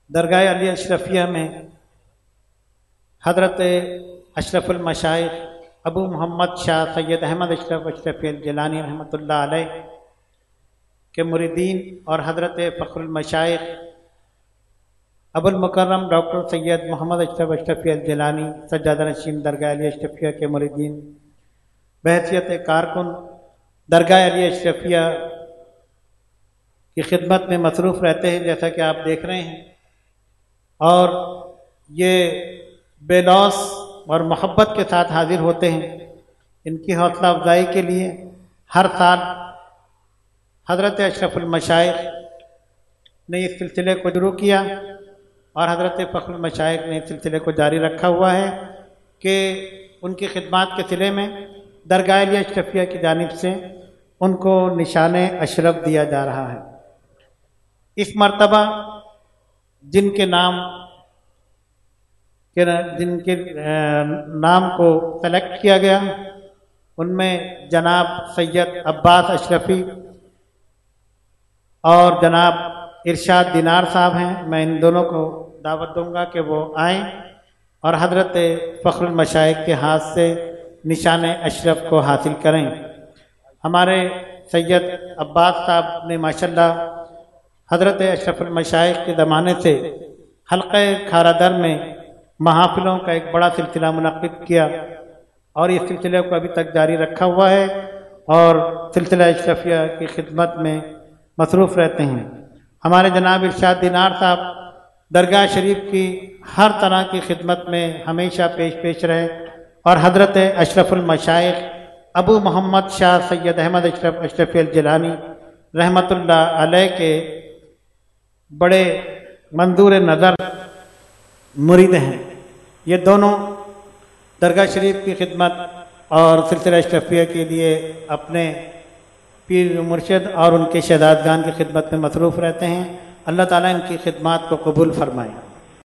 درگاہ علی اشرفیہ میں حضرت اشرف المشائخ ابو محمد شاہ سید احمد اشرف اشرفی الجیلانی رحمۃ اللہ علیہ کے مریدین اور حضرت فخر المشائخ ابو المکرم ڈاکٹر سید محمد اشرف اشرفی الجیلانی سجادہ نشین درگاہ علی اشرفیہ کے مریدین بحیثیت کارکن درگاہ علی اشرفیہ کی خدمت میں مصروف رہتے ہیں، جیسا کہ آپ دیکھ رہے ہیں، اور یہ بے لوث اور محبت کے ساتھ حاضر ہوتے ہیں۔ ان کی حوصلہ افزائی کے لیے ہر سال حضرت اشرف المشائخ نے اس سلسلے کو شروع کیا اور حضرت فخر المشائخ نے اس سلسلے کو جاری رکھا ہوا ہے کہ ان کی خدمات کے صلے میں درگاہ علی اشرفیہ کی جانب سے ان کو نشان اشرف دیا جا رہا ہے۔ اس مرتبہ جن کے نام کو سلیکٹ کیا گیا ان میں جناب سید عباس اشرفی اور جناب ارشاد دینار صاحب ہیں۔ میں ان دونوں کو دعوت دوں گا کہ وہ آئیں اور حضرت فخر المشائخ کے ہاتھ سے نشان اشرف کو حاصل کریں۔ ہمارے سید عباس صاحب نے ماشاءاللہ حضرت اشرف المشائخ کے زمانے سے حلقہ کھارا در میں محافلوں کا ایک بڑا سلسلہ منعقد کیا اور اس سلسلے کو ابھی تک جاری رکھا ہوا ہے اور سلسلہ اشرفیہ کی خدمت میں مصروف رہتے ہیں۔ ہمارے جناب ارشاد دینار صاحب درگاہ شریف کی ہر طرح کی خدمت میں ہمیشہ پیش رہے اور حضرت اشرف المشائخ ابو محمد شاہ سید احمد اشرف اشرفی الجیلانی رحمۃ اللہ علیہ کے بڑے منظور نظر مرید ہیں۔ یہ دونوں درگاہ شریف کی خدمت اور سلسلہ اشرفیہ کے لیے اپنے پیر مرشد اور ان کے شہزادگان کی خدمت میں مصروف رہتے ہیں۔ اللہ تعالیٰ ان کی خدمات کو قبول فرمائے۔